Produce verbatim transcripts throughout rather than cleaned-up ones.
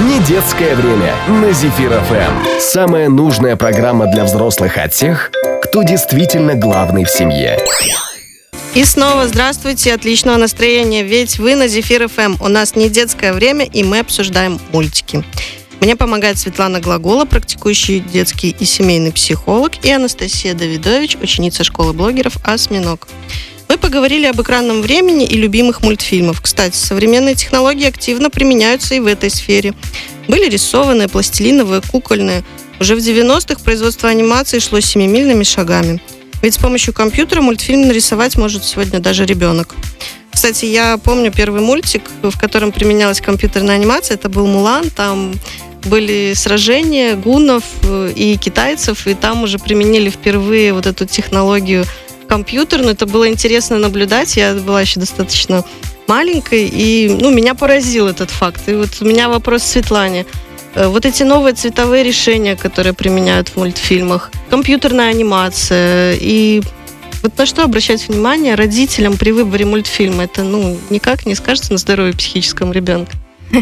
Не детское время на Зефир эф эм. Самая нужная программа для взрослых от тех, кто действительно главный в семье. И снова здравствуйте, отличного настроения, ведь вы на Зефир эф эм. У нас не детское время, и мы обсуждаем мультики. Мне помогает Светлана Глагола, практикующий детский и семейный психолог, и Анастасия Давидович, ученица школы блогеров «Осьминог». Мы поговорили об экранном времени и любимых мультфильмов. Кстати, современные технологии активно применяются и в этой сфере. Были рисованные, пластилиновые, кукольные. Уже в девяностых производство анимации шло семимильными шагами. Ведь с помощью компьютера мультфильм нарисовать может сегодня даже ребенок. Кстати, я помню первый мультик, в котором применялась компьютерная анимация. Это был «Мулан». Там были сражения гуннов и китайцев, и там уже применили впервые вот эту технологию компьютерную. Это было интересно наблюдать. Я была еще достаточно маленькой, и ну, меня поразил этот факт. И вот у меня вопрос к Светлане. Вот эти новые цветовые решения, которые применяют в мультфильмах, компьютерная анимация, и вот на что обращать внимание родителям при выборе мультфильма? Это ну, никак не скажется на здоровье психическом ребенка.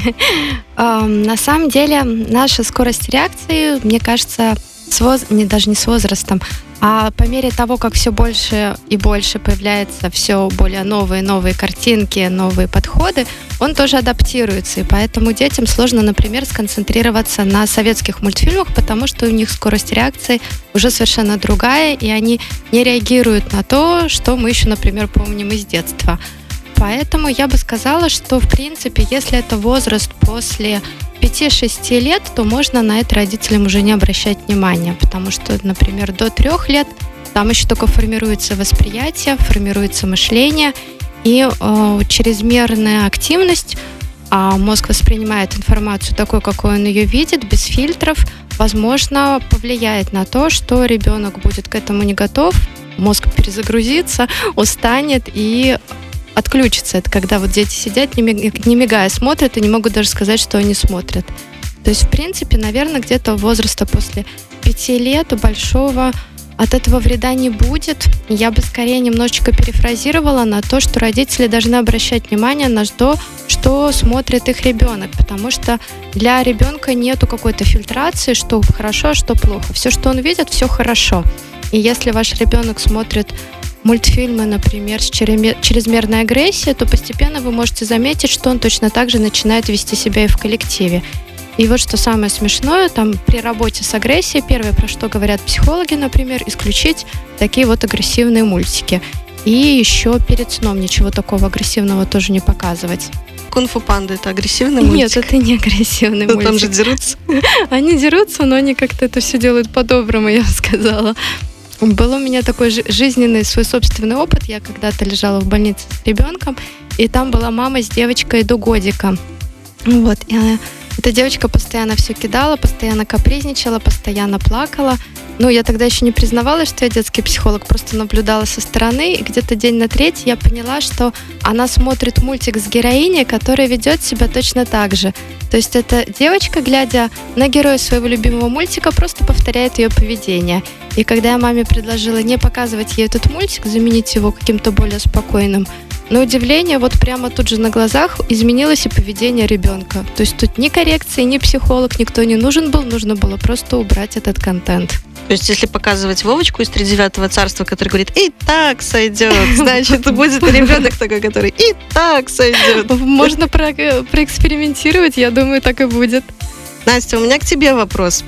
На самом деле, наша скорость реакции, мне кажется, с воз... не, даже не с возрастом, а по мере того, как все больше и больше появляется все более новые новые картинки, новые подходы, он тоже адаптируется. И поэтому детям сложно, например, сконцентрироваться на советских мультфильмах, потому что у них скорость реакции уже совершенно другая, и они не реагируют на то, что мы еще, например, помним из детства. Поэтому я бы сказала, что, в принципе, если это возраст после пяти-шести лет, то можно на это родителям уже не обращать внимания, потому что, например, до трех лет там еще только формируется восприятие, формируется мышление, и э, чрезмерная активность, а мозг воспринимает информацию такой, какой он ее видит, без фильтров, возможно, повлияет на то, что ребенок будет к этому не готов, мозг перезагрузится, устанет и отключится. Это когда вот дети сидят, не мигая, смотрят и не могут даже сказать, что они смотрят. То есть, в принципе, наверное, где-то возраста после пяти лет у большого от этого вреда не будет. Я бы скорее немножечко перефразировала на то, что родители должны обращать внимание на то, что смотрит их ребенок, потому что для ребенка нету какой-то фильтрации, что хорошо, а что плохо. Все, что он видит, все хорошо. И если ваш ребенок смотрит мультфильмы, например, с чрезмерной агрессией, то постепенно вы можете заметить, что он точно так же начинает вести себя и в коллективе. И вот что самое смешное, там при работе с агрессией, первое, про что говорят психологи, например, исключить такие вот агрессивные мультики. И еще перед сном ничего такого агрессивного тоже не показывать. Кунг-фу панда — это агрессивный мультик? Нет, это не агрессивный но мультик. Там же дерутся. Они дерутся, но они как-то это все делают по-доброму, я бы сказала. Был у меня такой жизненный свой собственный опыт. Я когда-то лежала в больнице с ребенком, и там была мама с девочкой до годика. Вот. И эта девочка постоянно все кидала, постоянно капризничала, постоянно плакала. Ну, я тогда еще не признавалась, что я детский психолог, просто наблюдала со стороны, и где-то день на третий я поняла, что она смотрит мультик с героиней, которая ведет себя точно так же. То есть эта девочка, глядя на героя своего любимого мультика, просто повторяет ее поведение. И когда я маме предложила не показывать ей этот мультик, заменить его каким-то более спокойным, на удивление, вот прямо тут же на глазах изменилось и поведение ребенка. То есть тут ни коррекции, ни психолог, никто не нужен был, нужно было просто убрать этот контент. То есть, если показывать Вовочку из тридевятого царства, который говорит «и так сойдет», значит, будет ребенок такой, который «и так сойдет». Можно про- проэкспериментировать, я думаю, так и будет. Настя, у меня к тебе вопрос.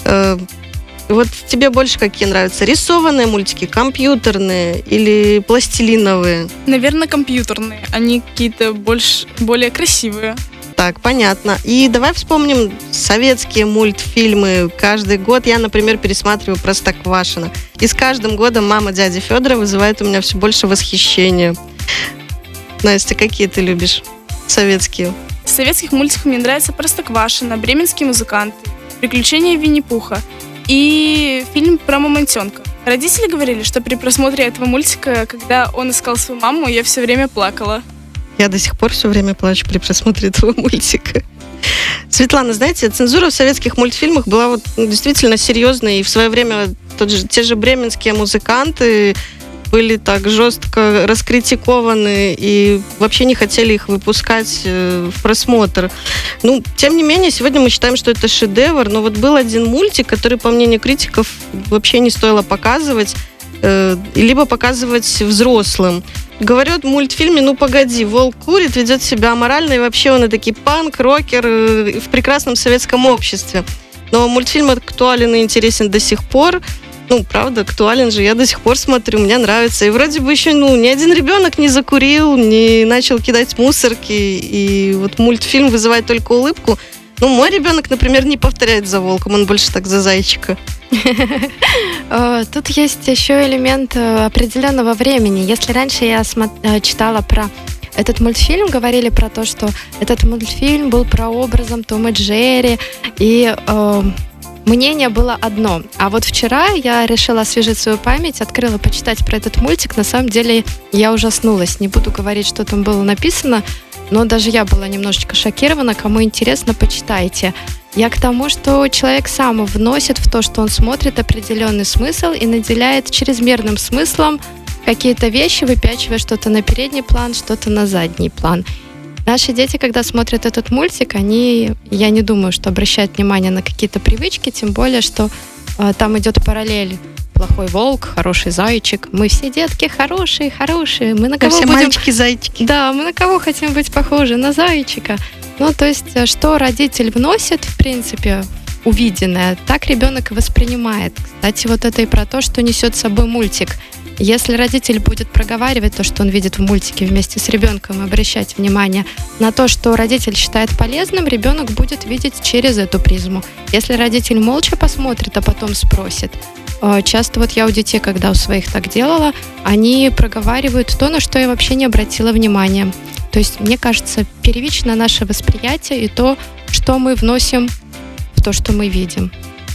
Вот тебе больше какие нравятся? Рисованные мультики, компьютерные или пластилиновые? Наверное, компьютерные. Они какие-то больше, более красивые. Так, понятно. И давай вспомним советские мультфильмы. Каждый год я, например, пересматриваю «Простоквашино». И с каждым годом мама дяди Федора вызывает у меня все больше восхищения. Настя, какие ты любишь советские? Из советских мультиков мне нравится «Простоквашино», «Бременские музыканты», «Приключения Винни-Пуха» и фильм про мамонтенка. Родители говорили, что при просмотре этого мультика, когда он искал свою маму, я все время плакала. Я до сих пор все время плачу при просмотре этого мультика. Светлана, знаете, цензура в советских мультфильмах была вот действительно серьезной, и в свое время тот же, те же бременские музыканты были так жестко раскритикованы и вообще не хотели их выпускать в просмотр. Ну, тем не менее, сегодня мы считаем, что это шедевр, но вот был один мультик, который, по мнению критиков, вообще не стоило показывать, либо показывать взрослым. Говорят в мультфильме: ну погоди, волк курит, ведет себя аморально, и вообще он и таки панк, рокер в прекрасном советском обществе. Но мультфильм актуален и интересен до сих пор. Ну, правда, актуален же, я до сих пор смотрю, мне нравится. И вроде бы еще, ну, ни один ребенок не закурил, не начал кидать мусорки, и вот мультфильм вызывает только улыбку. Ну, мой ребенок, например, не повторяет за волком, он больше так за зайчика. Тут есть еще элемент определенного времени. Если раньше я читала про этот мультфильм, говорили про то, что этот мультфильм был прообразом Тома и Джерри, и э, мнение было одно. А вот вчера я решила освежить свою память, открыла почитать про этот мультик. На самом деле я ужаснулась. Не буду говорить, что там было написано, но даже я была немножечко шокирована. Кому интересно, почитайте. Я к тому, что человек сам вносит в то, что он смотрит, определенный смысл и наделяет чрезмерным смыслом какие-то вещи, выпячивая что-то на передний план, что-то на задний план. Наши дети, когда смотрят этот мультик, они, я не думаю, что обращают внимание на какие-то привычки, тем более, что э, там идет параллель. Плохой волк, хороший зайчик. Мы все детки хорошие, хорошие. Мы на кого все будем... мальчики-зайчики. Да, мы на кого хотим быть похожи? На зайчика. Ну, то есть, что родитель вносит, в принципе, увиденное, так ребенок и воспринимает. Кстати, вот это и про то, что несет с собой мультик. Если родитель будет проговаривать то, что он видит в мультике вместе с ребенком, и обращать внимание на то, что родитель считает полезным, ребенок будет видеть через эту призму. Если родитель молча посмотрит, а потом спросит, часто вот я у детей, когда у своих так делала, они проговаривают то, на что я вообще не обратила внимания. То есть, мне кажется, первично наше восприятие и то, что мы вносим в то, что мы видим.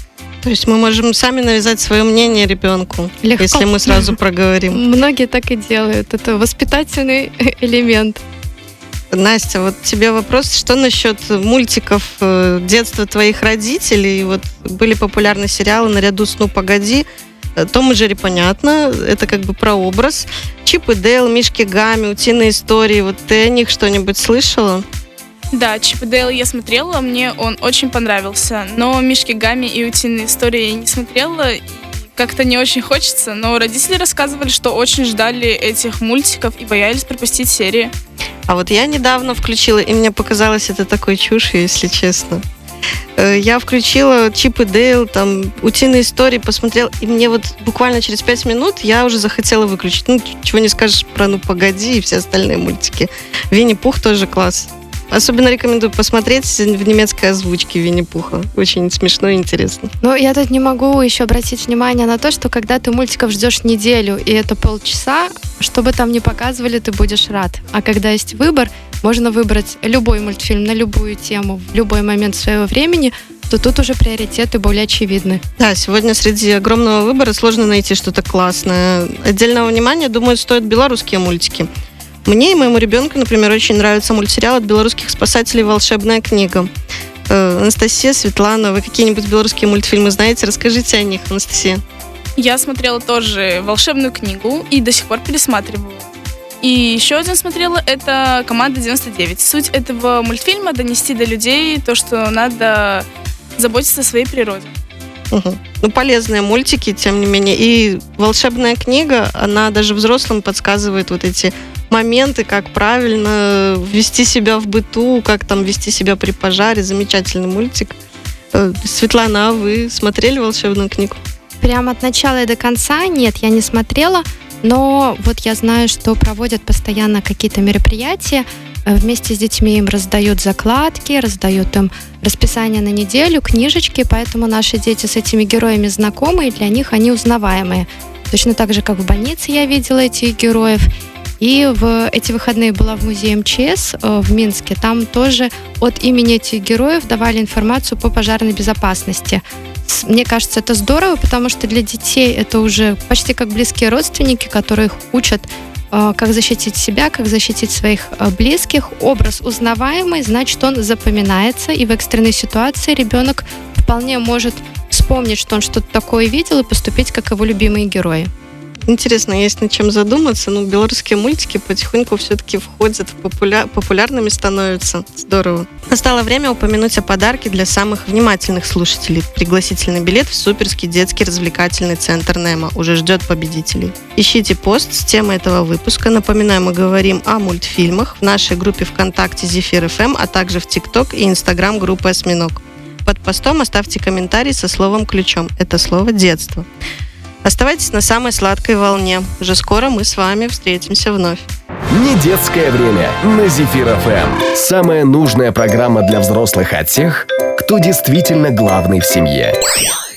То есть мы можем сами навязать свое мнение ребенку, Легко. Если мы сразу проговорим. Многие так и делают. Это воспитательный элемент. Настя, вот тебе вопрос, что насчет мультиков детства твоих родителей? Вот были популярны сериалы наряду с «Ну, погоди». Том и Джерри, понятно, это как бы прообраз. Чип и Дейл, Мишки Гамми, Утиные истории. Вот ты о них что-нибудь слышала? Да, Чип и Дейл я смотрела, мне он очень понравился. Но Мишки Гамми и Утиные истории я не смотрела, и как-то не очень хочется. Но родители рассказывали, что очень ждали этих мультиков и боялись пропустить серии. А вот я недавно включила, и мне показалось это такой чушью, если честно. Я включила Чип и Дейл, там, Утиные истории, посмотрела, и мне вот буквально через пять минут я уже захотела выключить. Ну, чего не скажешь про «Ну, погоди» и все остальные мультики. Винни-Пух тоже класс. Особенно рекомендую посмотреть в немецкой озвучке Винни-Пуха. Очень смешно и интересно. Но я тут не могу еще обратить внимание на то, что когда ты мультиков ждешь неделю, и это полчаса, что бы там ни показывали, ты будешь рад. А когда есть выбор, можно выбрать любой мультфильм на любую тему в любой момент своего времени, то тут уже приоритеты более очевидны. Да, сегодня среди огромного выбора сложно найти что-то классное. Отдельного внимания, думаю, стоят белорусские мультики. Мне и моему ребенку, например, очень нравится мультсериал от белорусских спасателей «Волшебная книга». Э, Анастасия, Светлана, вы какие-нибудь белорусские мультфильмы знаете? Расскажите о них, Анастасия. Я смотрела тоже «Волшебную книгу» и до сих пор пересматриваю. И еще один смотрела, это «Команда девяносто девять». Суть этого мультфильма — донести до людей то, что надо заботиться о своей природе. Угу. Ну, полезные мультики, тем не менее. И «Волшебная книга», она даже взрослым подсказывает вот эти моменты, как правильно вести себя в быту, как там вести себя при пожаре. Замечательный мультик. Светлана, а вы смотрели «Волшебную книгу»? Прямо от начала и до конца нет, я не смотрела, но вот я знаю, что проводят постоянно какие-то мероприятия, вместе с детьми им раздают закладки, раздают им расписание на неделю, книжечки, поэтому наши дети с этими героями знакомы, и для них они узнаваемые. Точно так же, как в больнице я видела этих героев. И в эти выходные была в музее эм че эс в Минске. Там тоже от имени этих героев давали информацию по пожарной безопасности. Мне кажется, это здорово, потому что для детей это уже почти как близкие родственники, которые их учат, как защитить себя, как защитить своих близких. Образ узнаваемый, значит, он запоминается, и в экстренной ситуации ребенок вполне может вспомнить, что он что-то такое видел, и поступить, как его любимые герои. Интересно, есть над чем задуматься. Ну, белорусские мультики потихоньку все-таки входят в популя... популярными становятся. Здорово. Настало время упомянуть о подарке для самых внимательных слушателей. Пригласительный билет в суперский детский развлекательный центр Немо уже ждет победителей. Ищите пост с темой этого выпуска. Напоминаю, мы говорим о мультфильмах в нашей группе ВКонтакте Зефир эф эм, а также в ТикТок и Инстаграм группы Осьминог. Под постом оставьте комментарий со словом ключом. Это слово «детство». Оставайтесь на самой сладкой волне. Уже скоро мы с вами встретимся вновь. Недетское время на Зефир эф эм. Самая нужная программа для взрослых от тех, кто действительно главный в семье.